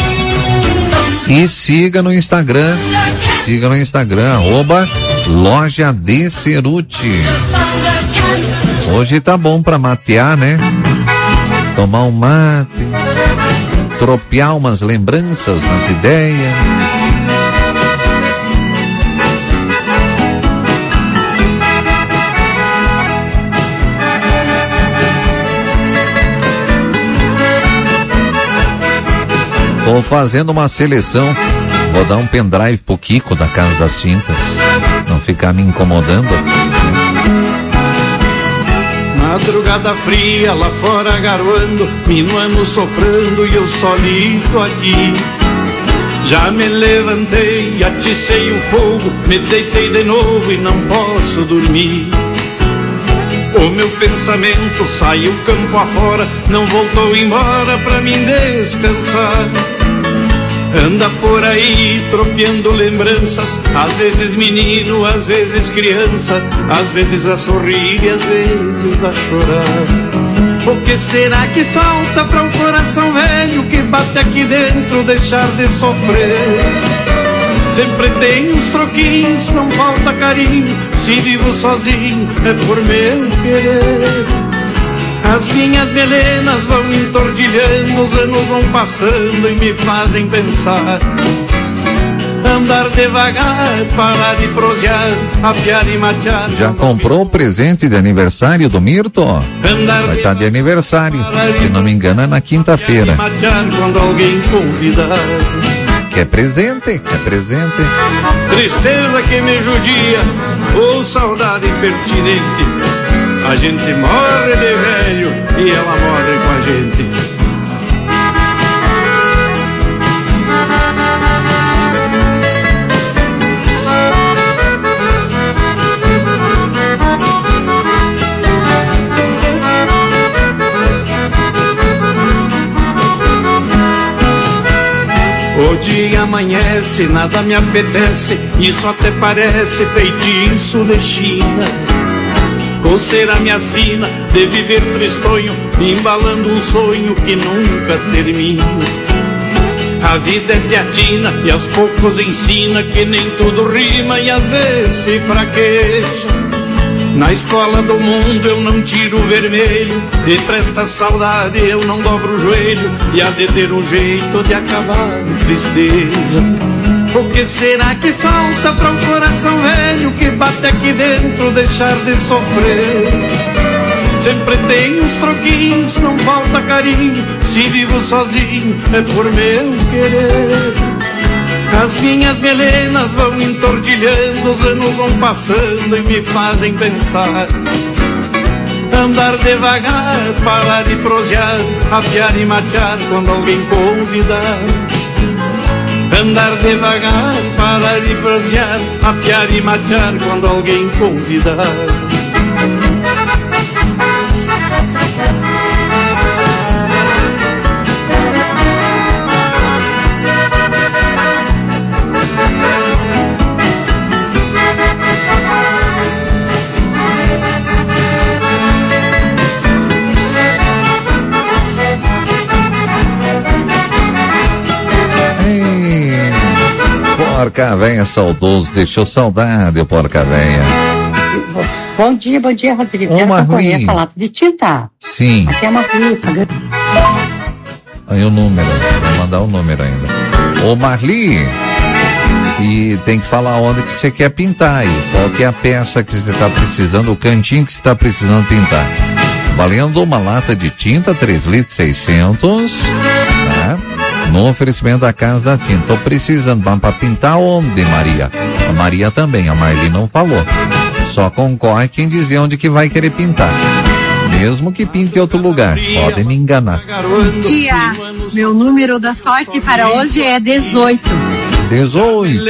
E siga no Instagram, siga no Instagram, arroba Loja de Ceruti. Hoje tá bom pra matear, né? Tomar um mate, tropear umas lembranças nas ideias. Tô fazendo uma seleção. Vou dar um pendrive pro Kiko da Casa das Tintas. Não ficar me incomodando. Madrugada fria, lá fora garoando, minuano soprando e eu solito aqui. Já me levantei, aticei o fogo, me deitei de novo e não posso dormir. O meu pensamento saiu campo afora, não voltou embora pra mim descansar. Anda por aí tropeando lembranças, às vezes menino, às vezes criança, às vezes a sorrir e às vezes a chorar. O que será que falta para um coração velho que bate aqui dentro deixar de sofrer? Sempre tem uns troquinhos, não falta carinho, se vivo sozinho é por meu querer. As minhas melenas vão entordilhando, os anos vão passando e me fazem pensar. Andar devagar, parar de prosear, afiar e matear. Já comprou o presente de aniversário do Mirto? Vai estar de aniversário, se não me engano é na quinta-feira. Quando alguém convidar. Quer presente? Quer presente? Tristeza que me judia, ou saudade impertinente. A gente morre de velho e ela morre com a gente. O dia amanhece, nada me apetece, isso até parece feitiço de China. Coceira me assina de viver tristonho, embalando um sonho que nunca termina. A vida é teatina e aos poucos ensina que nem tudo rima e às vezes se fraqueja. Na escola do mundo eu não tiro o vermelho, e pra esta saudade eu não dobro o joelho, e há de ter um jeito de acabar em tristeza. O que será que falta pra um coração velho que bate aqui dentro deixar de sofrer? Sempre tem uns troquinhos, não falta carinho, se vivo sozinho é por meu querer. As minhas melenas vão entordilhando, os anos vão passando e me fazem pensar. Andar devagar, parar de prosear, apiar e matear quando alguém convidar. Andar devagar, parar de prosear, apiar e matear quando alguém convidar. Porca Véia saudoso, deixou saudade, o Porca Véia. Bom dia, bom dia, Rodrigo. Ô, Quero Marli. concorrer essa lata de tinta. Sim. Aqui é uma rifa. Aí o número, vou mandar o número ainda. Ô Marli, e tem que falar onde que você quer pintar aí. Qual que é a peça que você está precisando, o cantinho que você está precisando pintar. Valendo uma lata de tinta, três litros e seiscentos, tá? No oferecimento da Casa da Tinta. Tô precisando, vamos para pintar onde, Maria? A Maria também, a Marli não falou. Só concorre quem dizer onde que vai querer pintar. Mesmo que pinte em outro lugar, podem me enganar. Bom dia, meu número da sorte para hoje é dezoito. dezoito.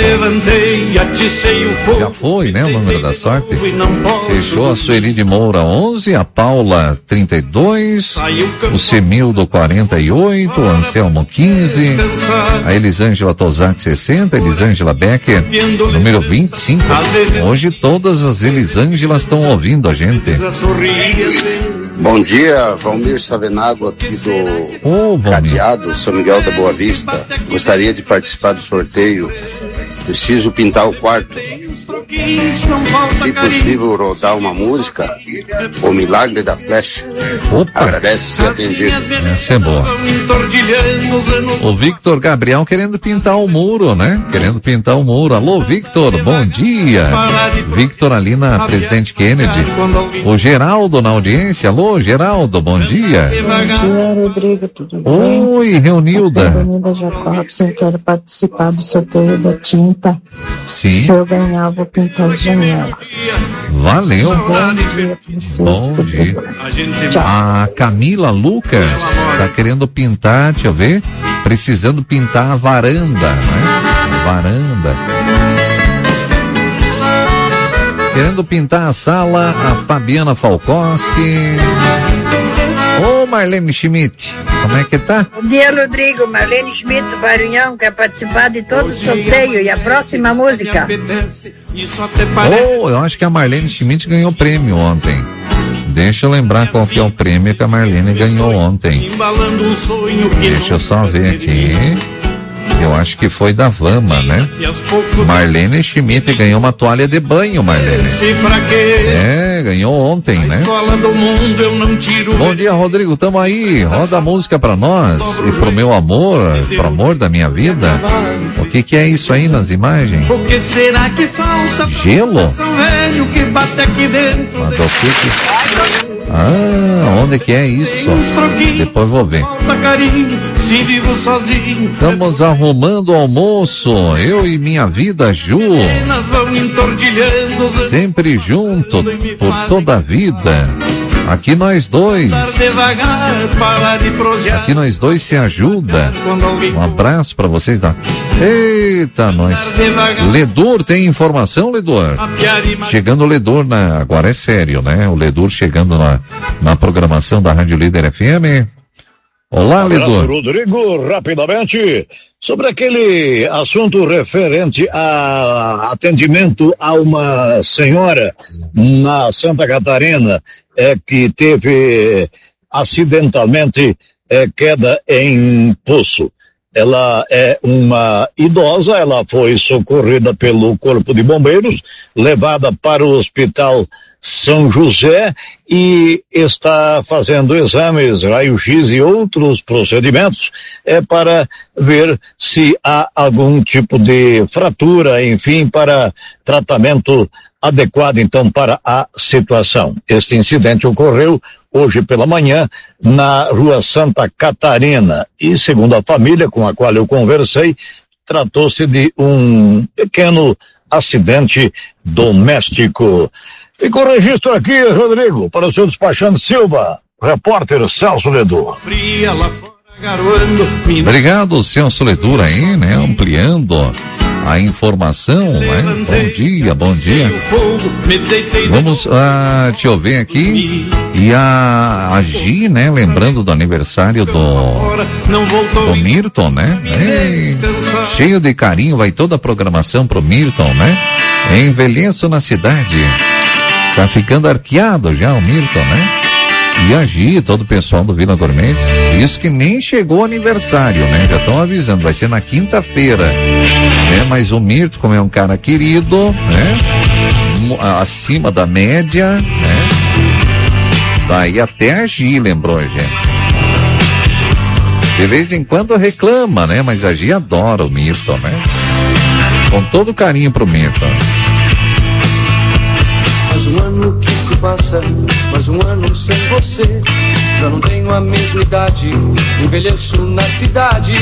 Já foi, né, o número da sorte? Fechou a Sueli de Moura onze, a Paula trinta e dois, o Semildo quarenta e oito, o Anselmo quinze, a Elisângela Tosati sessenta, a Elisângela Becker número vinte e cinco. Hoje todas as Elisângelas estão ouvindo a gente. Bom dia, Valmir Savenago aqui do oh, Cadeado, São Miguel da Boa Vista. Gostaria de participar do sorteio. Preciso pintar o quarto. Se possível, rodar uma música, O Milagre da Flecha. Opa. Agradece ser atendido. Essa é boa. O Victor Gabriel querendo pintar o muro, né? Querendo pintar o muro. Alô, Victor, bom dia. Victor ali na Presidente Kennedy. O Geraldo na audiência. Alô, Geraldo, bom dia. Bom dia, Rodrigo, tudo bem? Oi, Reunilda. Reunilda Jacobson, quero participar do sorteio da tinta. Sim. Se eu ganhar, vou pintar as janelas. Valeu. Bom dia pra vocês. Bom dia. A Camila Lucas tá querendo pintar, deixa eu ver, precisando pintar a varanda, né? Varanda. Querendo pintar a sala, a Fabiana Falkowski. Ô, Marlene Schmidt, como é que tá? Bom dia, Rodrigo. Marlene Schmidt, do Barunhão, quer participar de todo o sorteio. E a próxima música? Oh, eu acho que a Marlene Schmidt ganhou prêmio ontem. Deixa eu lembrar qual que é o prêmio que a Marlene ganhou ontem. Deixa eu só ver aqui. Eu acho que foi da Vama, né? Marlene Schmidt ganhou uma toalha de banho, Marlene. É, ganhou ontem, né? Bom dia, Rodrigo, tamo aí. Roda a música pra nós e pro meu amor, pro amor da minha vida. O que que é isso aí nas imagens? Gelo? Mas o que que... Ah, onde que é isso? Depois vou ver. Estamos arrumando o almoço, eu e minha vida, Ju. Sempre junto, por toda a vida. Aqui nós dois. Aqui nós dois se ajuda. Um abraço pra vocês da. Eita, nós. Ledor, tem informação, Ledor? Chegando o Ledor na. Agora é sério, né? O Ledor chegando na, na programação da Rádio Líder F M. Olá, Ledor. Rodrigo, rapidamente, sobre aquele assunto referente a atendimento a uma senhora na Santa Catarina é, que teve acidentalmente é, queda em poço. Ela é uma idosa, ela foi socorrida pelo Corpo de Bombeiros, levada para o Hospital São José e está fazendo exames, raio-x e outros procedimentos é, para ver se há algum tipo de fratura, enfim, para tratamento adequado, então, para a situação. Este incidente ocorreu hoje pela manhã, na rua Santa Catarina. E segundo a família com a qual eu conversei, tratou-se de um pequeno acidente doméstico. Fica o registro aqui, Rodrigo, para o seu despachante Silva, repórter Celso Ledu. Obrigado, Celso Ledu aí, né, ampliando a informação, né? Bom dia, bom dia. Vamos ah, te ouvir aqui. E a, a Gi, né? Lembrando do aniversário do, do Mirton, né? É, cheio de carinho, vai toda a programação pro Mirton, né? Envelheço na cidade. Tá ficando arqueado já o Mirton, né? E a Gi, todo o pessoal do Vila Gourmet, diz que nem chegou o aniversário, né? Já estão avisando, vai ser na quinta-feira. É, mas o Mirto, como é um cara querido, né? Acima da média, né? Daí até a Gi lembrou, gente. De vez em quando reclama, né? Mas a Gi adora o Mirto, né? Com todo carinho pro Mirto. Mais um ano que se passa, mais um ano sem você. Já não tenho a mesma idade, envelheço na cidade.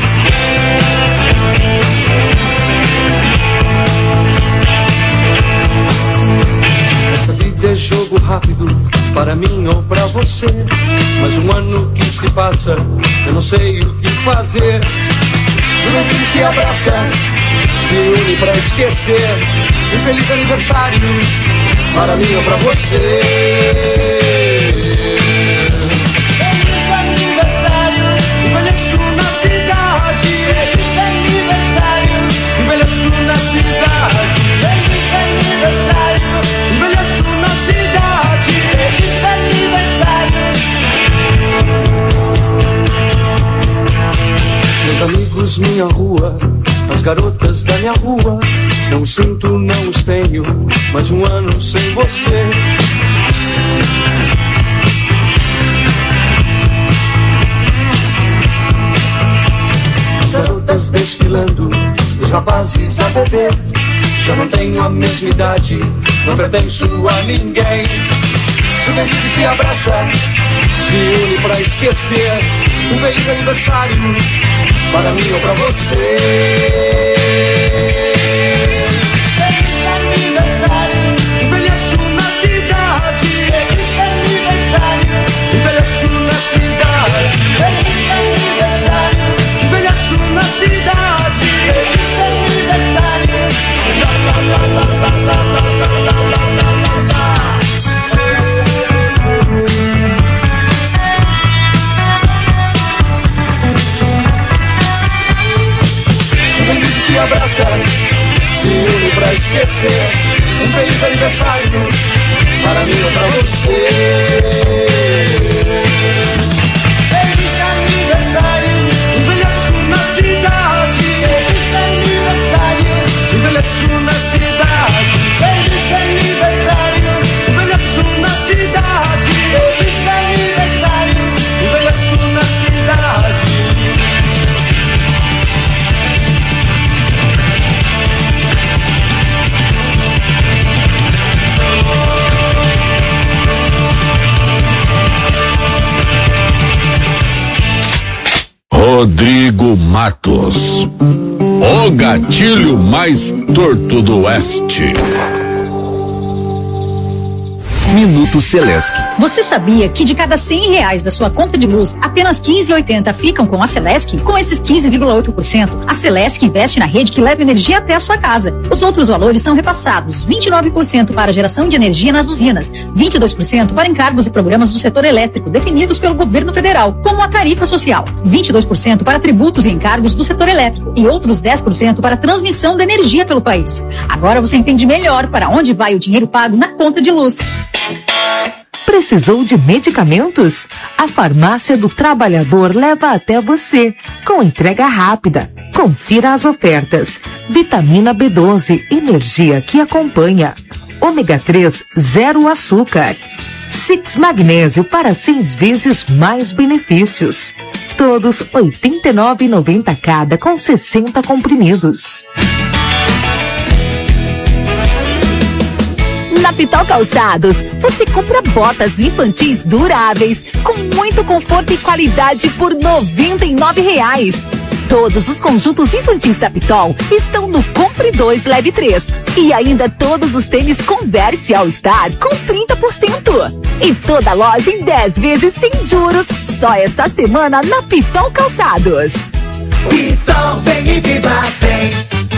Essa vida é jogo rápido, para mim ou pra você. Mais um ano que se passa, eu não sei o que fazer. Tudo que se abraça, se une pra esquecer. Um feliz aniversário, para mim ou pra você. Feliz aniversário, envelheço na cidade. Feliz aniversário, envelheço na cidade. Feliz aniversário, envelheço na cidade. Feliz aniversário. Meus amigos, minha rua, as garotas da minha rua. Não sinto, não os tenho, mais um ano sem você. As garotas desfilando, os rapazes a beber. Já não tenho a mesma idade, não pertenço a ninguém. Se o que se abraça, se une pra esquecer. Um feliz aniversário, para mim ou pra você. Envelheço na cidade. Feliz aniversário, envelheço na cidade. Feliz aniversário, envelheço na cidade. Feliz aniversário. La la la la la la la la la la. Se abraça, se une pra esquecer. Um feliz aniversário, para mim ou pra você. Feliz aniversário, envelheço na cidade. Feliz aniversário, envelheço na cidade. Feliz aniversário, envelheço na cidade. Feliz aniversário, envelheço na cidade. Rodrigo Matos, o gatilho mais torto do oeste. Minuto Celesc. Você sabia que de cada cem reais da sua conta de luz, apenas quinze vírgula oitenta ficam com a Celesc? Com esses quinze vírgula oito por cento, a Celesc investe na rede que leva energia até a sua casa. Os outros valores são repassados: vinte e nove por cento para a geração de energia nas usinas, vinte e dois por cento para encargos e programas do setor elétrico definidos pelo governo federal, como a tarifa social, vinte e dois por cento para tributos e encargos do setor elétrico e outros dez por cento para transmissão de energia pelo país. Agora você entende melhor para onde vai o dinheiro pago na conta de luz. Precisou de medicamentos? A Farmácia do Trabalhador leva até você, com entrega rápida. Confira as ofertas. Vitamina B doze, energia que acompanha. Ômega três, zero açúcar. Six Magnésio para seis vezes mais benefícios. Todos oitenta e nove reais e noventa centavos cada, com sessenta comprimidos. Na Pitol Calçados, você compra botas infantis duráveis, com muito conforto e qualidade por noventa e nove reais. Todos os conjuntos infantis da Pitol estão no Compre dois, Leve três. E ainda todos os tênis Converse All Star com trinta por cento. E toda loja em dez vezes sem juros, só essa semana na Pitol Calçados. Pitol, vem e viva bem.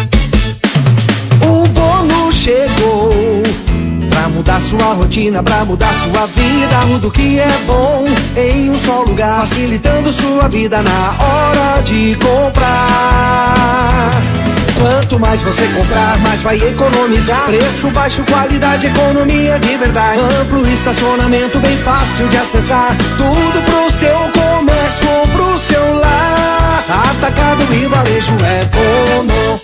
O bolo chegou pra mudar sua rotina, pra mudar sua vida. Tudo que é bom em um só lugar, facilitando sua vida na hora de comprar. Quanto mais você comprar, mais vai economizar. Preço baixo, qualidade, economia de verdade. Amplo estacionamento, bem fácil de acessar. Tudo pro seu comércio ou pro seu lar. Atacado e varejo é bom.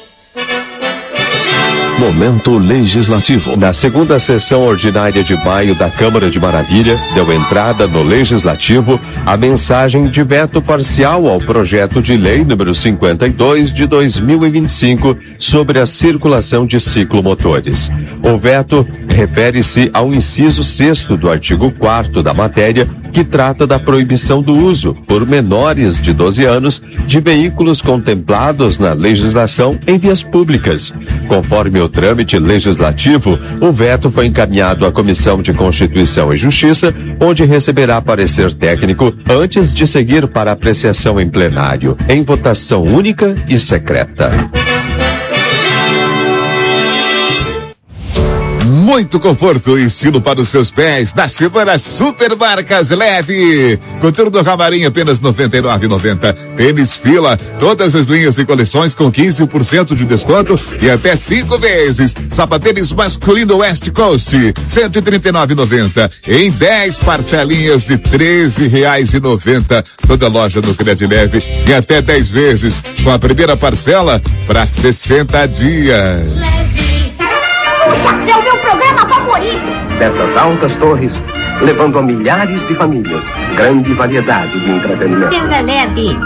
Momento legislativo. Na segunda sessão ordinária de maio da Câmara de Maravilha, deu entrada no Legislativo a mensagem de veto parcial ao projeto de lei número cinquenta e dois de dois mil e vinte e cinco sobre a circulação de ciclomotores. O veto refere-se ao inciso sexto do artigo quarto da matéria, que trata da proibição do uso, por menores de doze anos, de veículos contemplados na legislação em vias públicas. Conforme o trâmite legislativo, o veto foi encaminhado à Comissão de Constituição e Justiça, onde receberá parecer técnico antes de seguir para apreciação em plenário, em votação única e secreta. Muito conforto e estilo para os seus pés na semana Super Marcas Leve. Contorno Camarim apenas noventa e nove reais e noventa centavos. Tênis Fila, todas as linhas e coleções com quinze por cento de desconto e até cinco vezes. Sapatênis masculino West Coast, cento e trinta e nove reais e noventa centavos em dez parcelinhas de treze reais e noventa centavos. Toda loja do Cred Leve e até dez vezes com a primeira parcela para sessenta dias. É o meu programa favorito. Dessas altas torres, levando a milhares de famílias grande variedade de entretenimento. Tenda leve.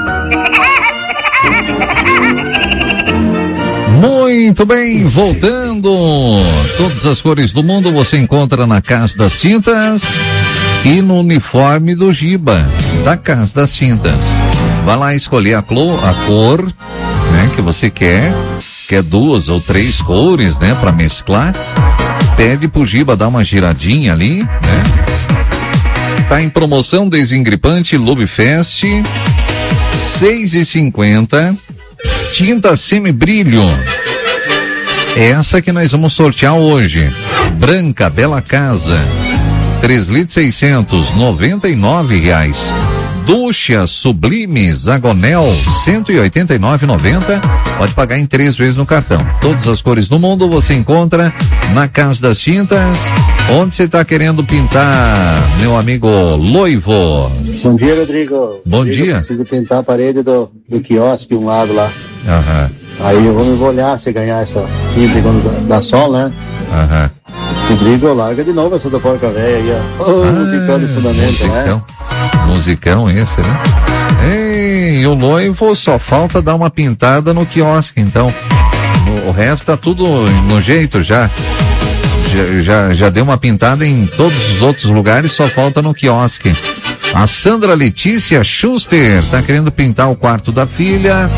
Muito bem, voltando. Todas as cores do mundo você encontra na Casa das Tintas e no uniforme do Giba, da Casa das Tintas. Vai lá escolher a, clo, a cor, né, que você quer. Quer duas ou três cores, né, para mesclar. Pede pro Giba dar uma giradinha ali, né? Tá em promoção desengripante Lubfest, seis e cinquenta. Tinta semibrilho. Essa que nós vamos sortear hoje. Branca Bela Casa, três litros e seiscentos, noventa e nove reais. Ducha Sublime Zagonel, cento e oitenta e nove reais e noventa centavos. Pode pagar em três vezes no cartão. Todas as cores do mundo você encontra na Casa das Tintas. Onde você está querendo pintar, meu amigo Loivo? Bom dia, Rodrigo. Bom Rodrigo, dia. Preciso pintar a parede do, do quiosque, um lado lá. Aham. Aí eu vou me olhar se ganhar essa tinta quando dá sol, né? Aham. Rodrigo, larga de novo essa da porca velha aí, ó. Oh, ah, musicão de fundamento, musicão. né? Musicão esse, né? Ei, o Loivo só falta dar uma pintada no quiosque, então. O resto tá tudo no jeito já. Já, já, já deu uma pintada em todos os outros lugares, só falta no quiosque. A Sandra Letícia Schuster tá querendo pintar o quarto da filha.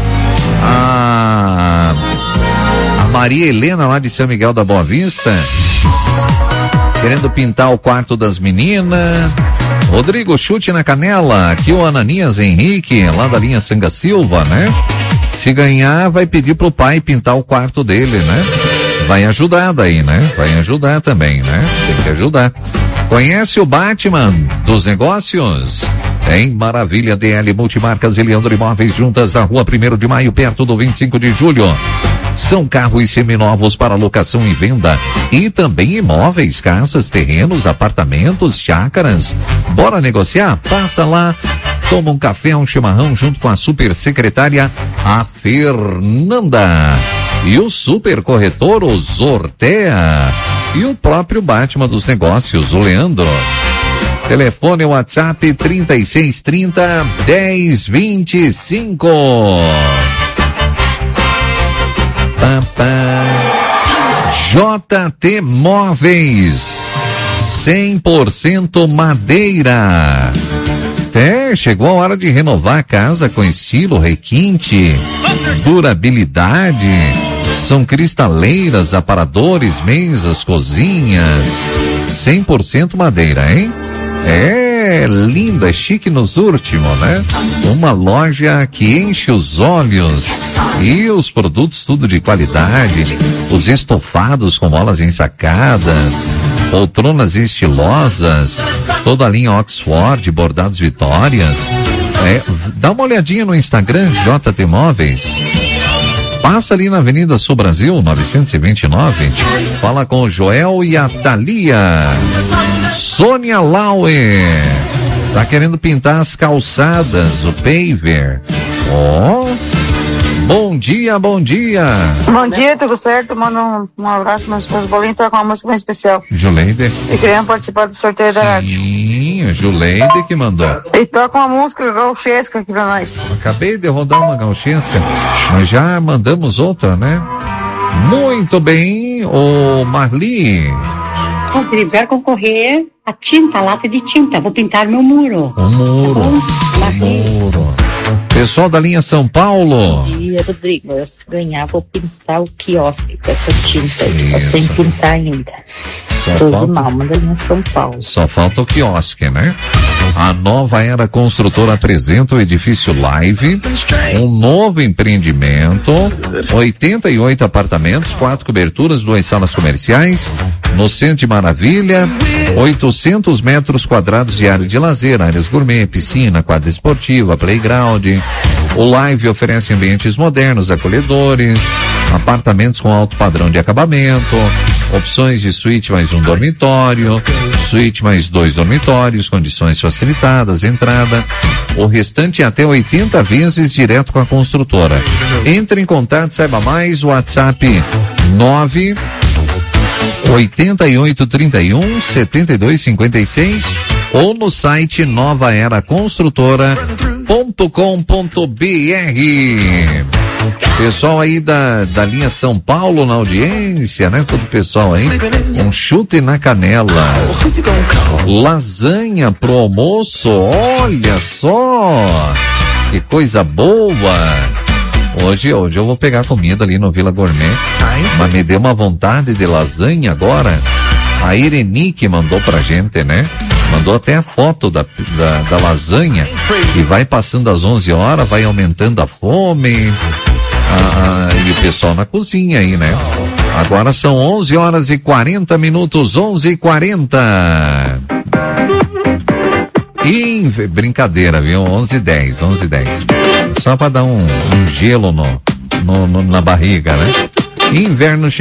A, a Maria Helena lá de São Miguel da Boa Vista querendo pintar o quarto das meninas. Rodrigo, chute na canela. Aqui o Ananias Henrique, lá da linha Sanga Silva, né? Se ganhar, vai pedir pro pai pintar o quarto dele, né? Vai ajudar daí, né? Vai ajudar também, né? Tem que ajudar. Conhece o Batman dos negócios? Em Maravilha, D L Multimarcas e Leandro Imóveis juntas na rua primeiro de maio, perto do vinte e cinco de julho. São carros seminovos para locação e venda e também imóveis, casas, terrenos, apartamentos, chácaras. Bora negociar? Passa lá, toma um café, um chimarrão junto com a super secretária, a Fernanda. E o super corretor, o Zortea. E o próprio Batman dos negócios, o Leandro. Telefone WhatsApp trinta e seis trinta, dez vinte e cinco. J T Móveis, cem por cento madeira. É, chegou a hora de renovar a casa com estilo, requinte, durabilidade. São cristaleiras, aparadores, mesas, cozinhas. cem por cento madeira, hein? É lindo, é chique nos últimos, né? Uma loja que enche os olhos. E os produtos tudo de qualidade. Os estofados com molas ensacadas, poltronas estilosas, toda a linha Oxford, bordados Vitórias. É, dá uma olhadinha no Instagram, J T Móveis. Passa ali na Avenida Sul Brasil, novecentos e vinte e nove. Fala com o Joel e a Thalia. Sônia Laue. Tá querendo pintar as calçadas, o paver. Ó. Oh. Bom dia, bom dia. Bom dia, tudo certo? Manda um, um abraço, meus meus bolinhos tá com uma música bem especial. Juleide. E querendo participar do sorteio da rádio. Sim, a Juleide que mandou. E toca uma música gauchesca aqui pra nós. Acabei de rodar uma gauchesca, mas já mandamos outra, né? Muito bem, ô Marli. Eu quero concorrer a tinta, a lata de tinta. Vou pintar meu muro. O muro. Tá o muro. Pessoal da linha São Paulo. Bom dia, Rodrigo. Eu, se ganhar, vou pintar o quiosque com essa tinta aí. Tá sem pintar ainda. Doze Malma da linha São Paulo. Só falta o quiosque, né? A Nova Era Construtora apresenta o edifício Live, um novo empreendimento, oitenta e oito apartamentos, quatro coberturas, duas salas comerciais, no centro de Maravilha, oitocentos metros quadrados de área de lazer, áreas gourmet, piscina, quadra esportiva, playground. O Live oferece ambientes modernos, acolhedores, apartamentos com alto padrão de acabamento, opções de suíte mais um dormitório, suíte mais dois dormitórios, condições facilitadas, entrada, o restante até oitenta vezes direto com a construtora. Entre em contato, saiba mais, WhatsApp nove oitenta e oito, trinta e um, setenta e dois, cinquenta e seis ou no site nova era construtora ponto com ponto br. Pessoal aí da, da linha São Paulo na audiência, né? Todo o pessoal aí, um chute na canela. Lasanha pro almoço, olha só, que coisa boa. Hoje, hoje eu vou pegar comida ali no Vila Gourmet, mas me deu uma vontade de lasanha agora. A Ireni que mandou pra gente, né? Mandou até a foto da, da, da lasanha e vai passando às onze horas, vai aumentando a fome. Ah, e o pessoal na cozinha aí, né? Agora são onze horas e quarenta minutos, onze e quarenta. E brincadeira, viu? onze e dez, onze e dez. Só para dar um, um gelo no, no, no, na barriga, né? Inverno chegando.